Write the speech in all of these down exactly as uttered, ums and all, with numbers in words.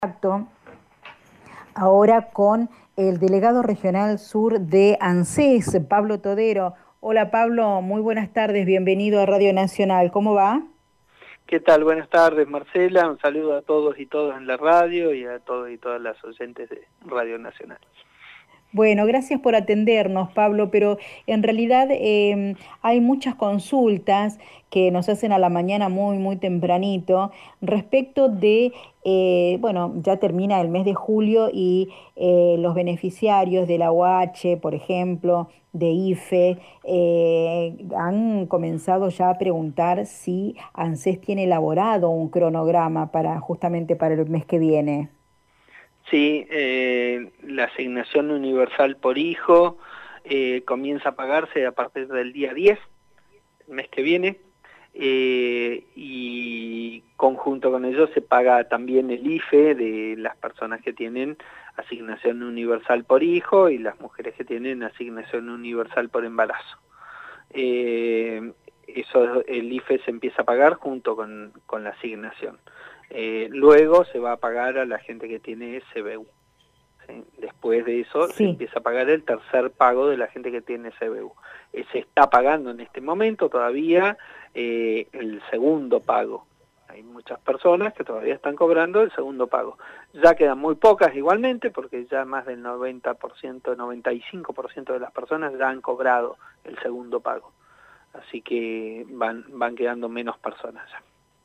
contacto ahora con el delegado regional sur de ANSES, Pablo Todero. Hola Pablo, muy buenas tardes, bienvenido a Radio Nacional. ¿Cómo va? ¿Qué tal? Buenas tardes, Marcela. Un saludo a todos y todas en la radio y a todos y todas las oyentes de Radio Nacional. Bueno, gracias por atendernos, Pablo, pero en realidad eh, hay muchas consultas que nos hacen a la mañana muy, muy tempranito respecto de, eh, bueno, ya termina el mes de julio y eh, los beneficiarios de la U H, por ejemplo, de IFE, eh, han comenzado ya a preguntar si ANSES tiene elaborado un cronograma para justamente para el mes que viene. Sí, eh, la asignación universal por hijo eh, comienza a pagarse a partir del día diez, el mes que viene, eh, y conjunto con ello se paga también el IFE de las personas que tienen asignación universal por hijo y las mujeres que tienen asignación universal por embarazo. Eh, eso, el IFE se empieza a pagar junto con, con la asignación. Eh, luego se va a pagar a la gente que tiene S B U. ¿Sí? Después de eso Sí. se empieza a pagar el tercer pago de la gente que tiene S B U. Eh, se está pagando en este momento todavía eh, el segundo pago. Hay muchas personas que todavía están cobrando el segundo pago. Ya quedan muy pocas igualmente, porque ya más del noventa por ciento, noventa y cinco por ciento de las personas ya han cobrado el segundo pago. Así que van, van quedando menos personas ya.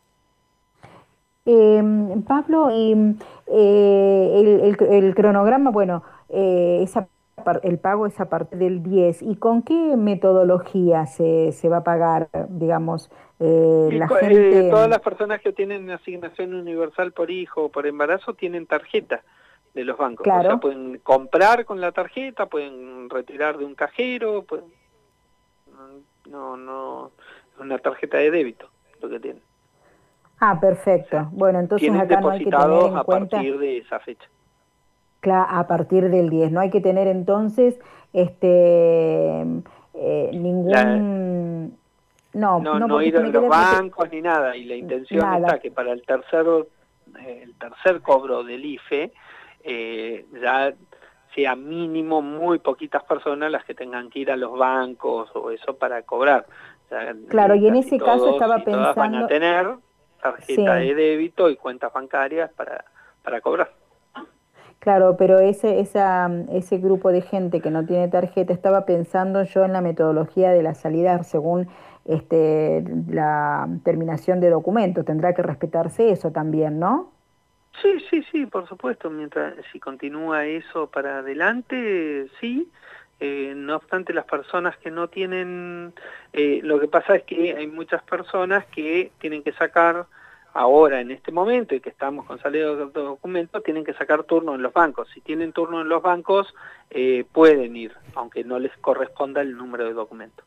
Eh, Pablo, y, eh, el, el- el cronograma, bueno, eh, esa par- el pago es a partir del diez. ¿Y con qué metodología se, se va a pagar, digamos, eh, Y la co- eh, gente? todas mm, las personas que tienen asignación universal por hijo o por embarazo tienen tarjeta de los bancos. O sea, Claro, pueden comprar con la tarjeta, pueden retirar de un cajero, pueden, no, no, es una tarjeta de débito lo que tienen. ah, O sea, perfecto. Bueno, entonces tienen acá no hay que tener depositados en a cuenta, partir de esa fecha. cla- a partir del diez. No hay que tener entonces este, eh, La, ningún... No, no, no, no porque ir es que a me los quedé... me que- bancos ni nada, y la intención está nada. que para el tercer, eh, el tercer cobro del IFE eh, ya sea mínimo muy poquitas personas las que tengan que ir a los bancos o eso para cobrar. Ya, Claro, eh, y en casi ese caso todos estaba y todas van a pensando, tener tarjeta sí, de débito y cuentas bancarias para, para cobrar. claro, pero ese, esa, ese grupo de gente que no tiene tarjeta, estaba pensando yo en la metodología de la salida según este, la terminación de documentos. Tendrá que respetarse eso también, ¿no? Sí, sí, sí, por supuesto, mientras si continúa eso para adelante, sí. Eh, no obstante, las personas que no tienen, eh, lo que pasa es que hay muchas personas que tienen que sacar ahora, en este momento, y que estamos con salida de documentos, tienen que sacar turno en los bancos. Si tienen turno en los bancos, eh, pueden ir, aunque no les corresponda el número de documento.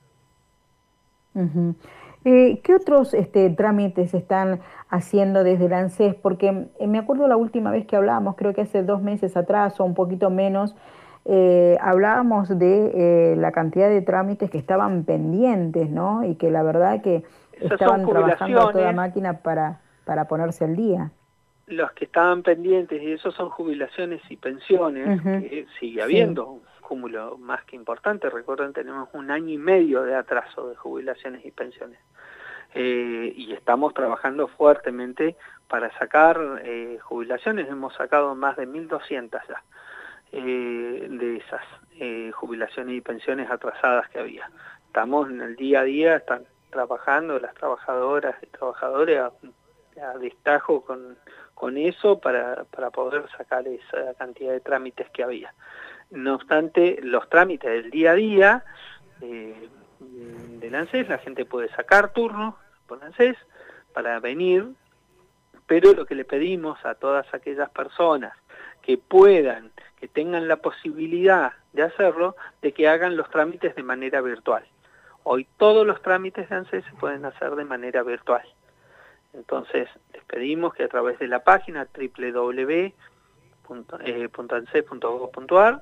Ujú. Eh, ¿qué otros este, trámites están haciendo desde el ANSES? Porque eh, me acuerdo la última vez que hablábamos, creo que hace dos meses atrás o un poquito menos, eh, hablábamos de eh, la cantidad de trámites que estaban pendientes, ¿no? Y que la verdad que Esas son estaban trabajando a toda jubilaciones. máquina para, para ponerse al día. Los que estaban pendientes, y eso son jubilaciones y pensiones, Ujú. que sigue Sí, habiendo un cúmulo más que importante. Recuerden, tenemos un año y medio de atraso de jubilaciones y pensiones. Eh, y estamos trabajando fuertemente para sacar eh, jubilaciones. Hemos sacado más de mil doscientas ya eh, de esas eh, jubilaciones y pensiones atrasadas que había. Estamos en el día a día, están trabajando las trabajadoras y trabajadores a, a destajo con, con eso para, para poder sacar esa cantidad de trámites que había. No obstante, los trámites del día a día eh, del ANSES, la gente puede sacar turnos por ANSES para venir, pero lo que le pedimos a todas aquellas personas que puedan, que tengan la posibilidad de hacerlo, de que hagan los trámites de manera virtual. Hoy todos los trámites de ANSES se pueden hacer de manera virtual. Entonces, les pedimos que a través de la página doble u doble u doble u punto anses punto gov punto ar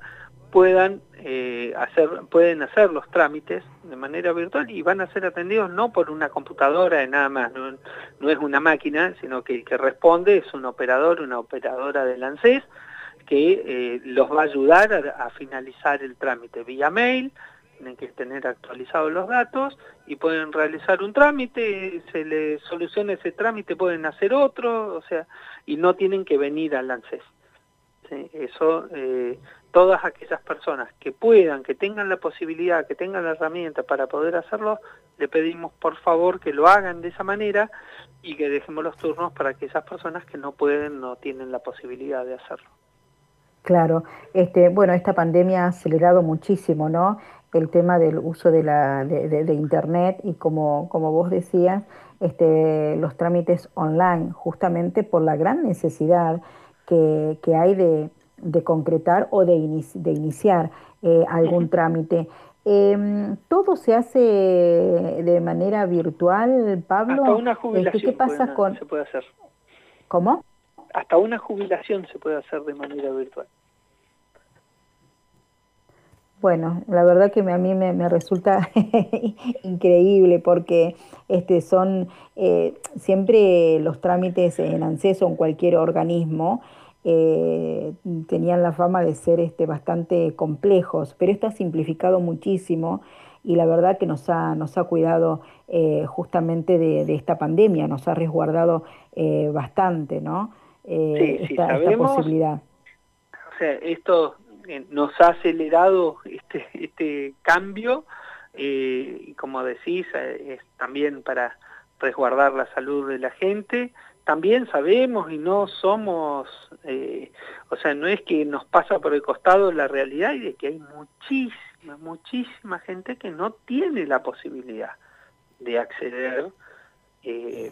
puedan eh, hacer, pueden hacer los trámites de manera virtual y van a ser atendidos no por una computadora de nada más, no, no es una máquina, sino que el que responde es un operador, una operadora del ANSES, que eh, los va a ayudar a, a finalizar el trámite vía mail. Tienen que tener actualizados los datos y pueden realizar un trámite, se les soluciona ese trámite, pueden hacer otro, o sea, y no tienen que venir al ANSES. ¿Sí? Eso, eh, todas aquellas personas que puedan, que tengan la posibilidad, que tengan la herramienta para poder hacerlo, le pedimos por favor que lo hagan de esa manera y que dejemos los turnos para aquellas personas que no pueden, no tienen la posibilidad de hacerlo. Claro, este, bueno, esta pandemia ha acelerado muchísimo, ¿no? El tema del uso de la de, de- de internet y como, como vos decías, este, los trámites online, justamente por la gran necesidad que, que hay de, de concretar o de, inici- de iniciar eh, algún Ujú. trámite. Em, ¿todo se hace de manera virtual, Hasta Pablo? una Este, ¿qué jubilación pasa pueden, con... se puede hacer. ¿Cómo? Hasta una jubilación se puede hacer de manera virtual. Bueno, la verdad que me- a mí me, me resulta increíble porque este, son eh, siempre los trámites en ANSES o en cualquier organismo eh, tenían la fama de ser este, bastante complejos, pero esto ha simplificado muchísimo y la verdad que nos ha, nos ha cuidado eh, justamente de, de esta pandemia, nos ha resguardado eh, bastante, ¿no? Eh, Sí, sí, esta, esta sabemos. posibilidad. O sea, esto eh, nos ha acelerado este, este cambio eh, y como decís, eh, es también para resguardar la salud de la gente. También sabemos y no somos, eh, o sea, no es que nos pasa por el costado la realidad y de que hay muchísima, muchísima gente que no tiene la posibilidad de acceder eh,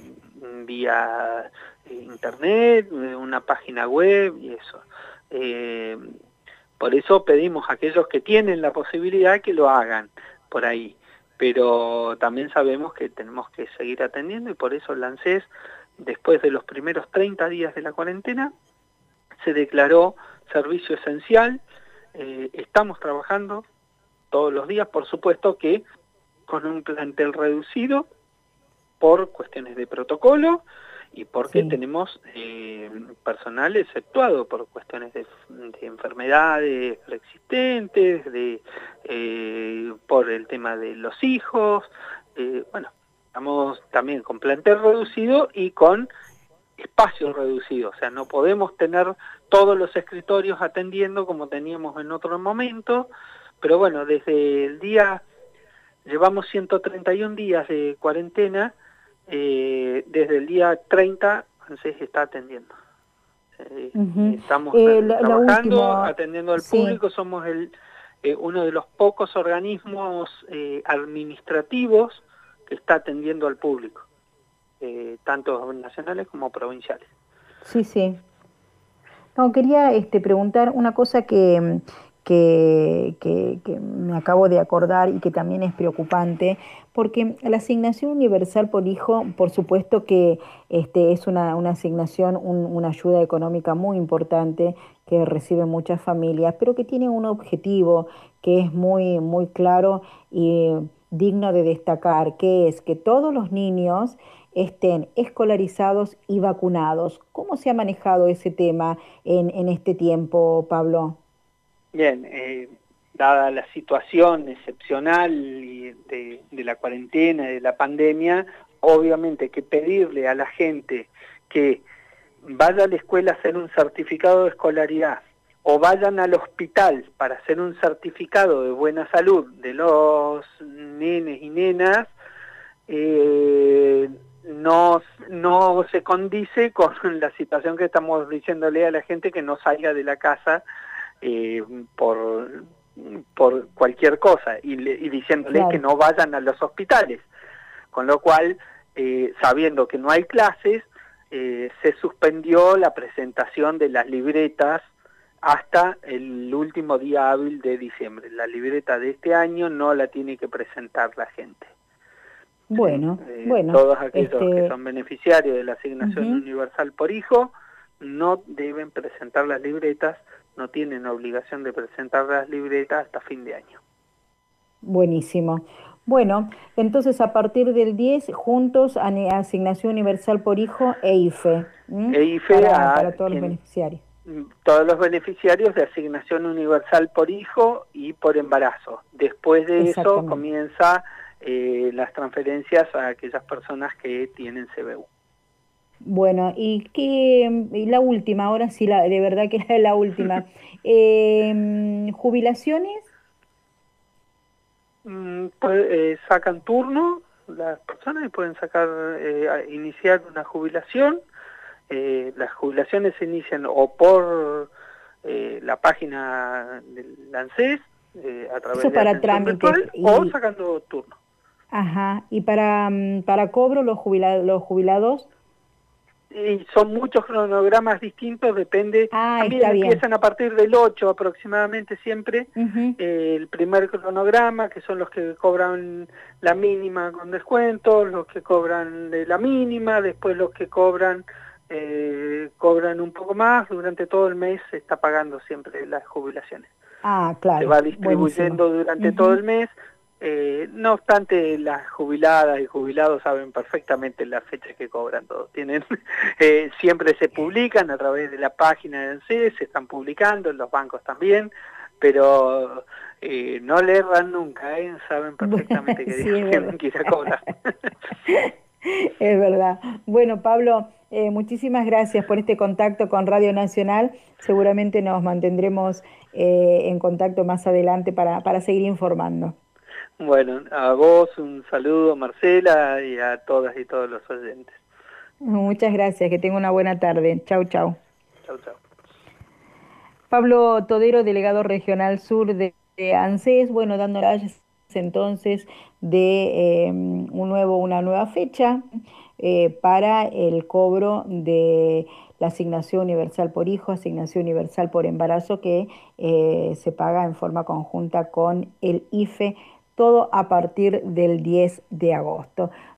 vía internet, una página web y eso. Eh, por eso pedimos a aquellos que tienen la posibilidad que lo hagan por ahí, pero también sabemos que tenemos que seguir atendiendo y por eso el ANSES, después de los primeros treinta días de la cuarentena, se declaró servicio esencial. Eh, estamos trabajando todos los días, por supuesto que con un plantel reducido, por cuestiones de protocolo y porque Sí. tenemos eh, personal exceptuado por cuestiones de, de enfermedades preexistentes, de, eh, por el tema de los hijos, eh, bueno, estamos también con plantel reducido y con espacio reducido, o sea, no podemos tener todos los escritorios atendiendo como teníamos en otro momento, pero bueno, desde el día, llevamos ciento treinta y un días de cuarentena. Eh, desde el día treinta, ANSES está atendiendo. Eh, Ujú. estamos Eh, eh, la, la trabajando, última, atendiendo al sí, público, somos el, eh, uno de los pocos organismos eh, administrativos que está atendiendo al público, eh, tanto nacionales como provinciales. sí, sí. No, quería este, preguntar una cosa que, mm, que, que- que me acabo de acordar y que también es preocupante, porque la asignación universal por hijo, por supuesto que este, es una, una asignación, un- una ayuda económica muy importante que reciben muchas familias, pero que tiene un objetivo que es muy, muy claro y digno de destacar, que es que todos los niños estén escolarizados y vacunados. ¿Cómo se ha manejado ese tema en, en este tiempo, Pablo? Bien, eh, dada la situación excepcional y de, de la cuarentena, de la pandemia, obviamente que pedirle a la gente que vaya a la escuela a hacer un certificado de escolaridad o vayan al hospital para hacer un certificado de buena salud de los nenes y nenas, eh, no, no se condice con la situación que estamos diciéndole a la gente que no salga de la casa eh, por, por cualquier cosa y, le, y diciéndole que Claro, no vayan a los hospitales. Con lo cual, eh, sabiendo que no hay clases, eh, se suspendió la presentación de las libretas hasta el último día hábil de diciembre. La libreta de este año no la tiene que presentar la gente. ¿Sí? bueno, Eh, bueno, todos aquellos que este, son beneficiarios de la asignación ujú, universal por hijo no deben presentar las libretas no tienen obligación de presentar las libretas hasta fin de año. Buenísimo. Bueno, entonces a partir del diez, juntos, ane- asignación universal por hijo e IFE, ¿m? E IFE para, a para todos los quien, beneficiarios. todos los beneficiarios de asignación universal por hijo y por embarazo. Después de eso Exactamente. comienza eh, las transferencias a aquellas personas que tienen C B U. Bueno, y que y la última, ahora sí, la, de verdad que es la última. Em, ¿jubilaciones? Mm, pues, eh, sacan turno las personas y pueden sacar, eh, a- iniciar una jubilación. Eh, las jubilaciones se inician o por eh, la página del ANSES, eh, a Eso través de para atención trámites virtual, o y, sacando turno. ajá, y para, mm, para cobro los jubila- los jubilados. Y son muchos cronogramas distintos, depende, Ah, también está bien. empiezan a partir del ocho aproximadamente siempre, Ujú. eh, el primer cronograma, que son los que cobran la mínima con descuento, los que cobran de la mínima, después los que cobran eh, cobran un poco más, durante todo el mes se está pagando siempre las jubilaciones. Ah, Se claro, va buenísimo. distribuyendo durante todo Ujú. el mes. Eh, no obstante, las jubiladas y jubilados saben perfectamente las fechas que cobran todos. Tienen, eh, siempre se publican a través de la página de ANSES, se están publicando, en los bancos también, pero eh, no le erran nunca, ¿eh? Saben Bueno, perfectamente que sí, es verdad. tienen que ir a cobrar. Es verdad. Bueno, Pablo, eh, muchísimas gracias por este contacto con Radio Nacional. Seguramente nos mantendremos eh, en contacto más adelante para, para seguir informando. Bueno, a vos un saludo, Marcela, y a todas y todos los oyentes. Muchas gracias, que tenga una buena tarde. Chau, chau. Chau, chau. Pablo Todero, delegado regional sur de, de ANSES, bueno, dando detalles entonces de eh, un nuevo, una nueva fecha eh, para el cobro de la asignación universal por hijo, asignación universal por embarazo que eh, se paga en forma conjunta con el IFE, todo a partir del diez de agosto.